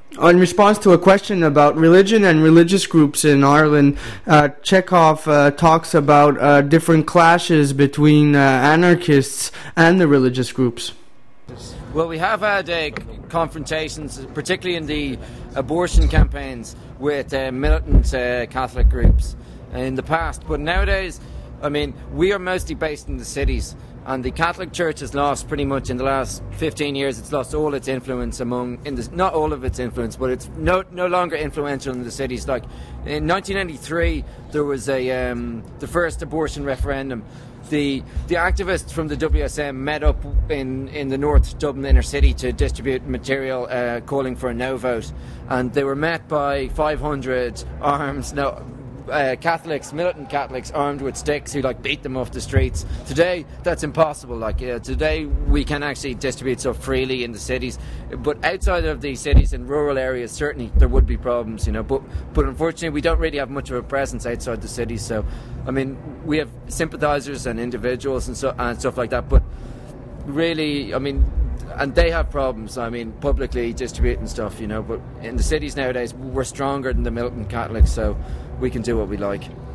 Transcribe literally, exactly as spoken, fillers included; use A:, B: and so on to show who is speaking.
A: In response to a question about religion and religious groups in Ireland, uh, Chekhov uh, talks about uh, different clashes between uh, anarchists and the religious groups.
B: Well, we have had uh, confrontations, particularly in the abortion campaigns, with uh, militant uh, Catholic groups in the past. But nowadays, I mean, we are mostly based in the cities. And the Catholic Church has lost pretty much in the last fifteen years. It's lost all its influence among, in the, not all of its influence, but it's no no longer influential in the cities. Like in nineteen ninety-three, there was a um, the first abortion referendum. The the activists from the W S M met up in, in the North Dublin inner city to distribute material uh, calling for a no vote, and they were met by five hundred arms. No. Uh, Catholics, militant Catholics, armed with sticks, who like beat them off the streets. Today, that's impossible. Like uh, today, we can actually distribute stuff freely in the cities, but outside of the cities, in rural areas, certainly there would be problems, you know. But but unfortunately, we don't really have much of a presence outside the cities. So, I mean, we have sympathisers and individuals and so and stuff like that. But really, I mean. And they have problems, I mean, publicly distributing stuff, you know, but in the cities nowadays, we're stronger than the militant Catholics, so we can do what we like.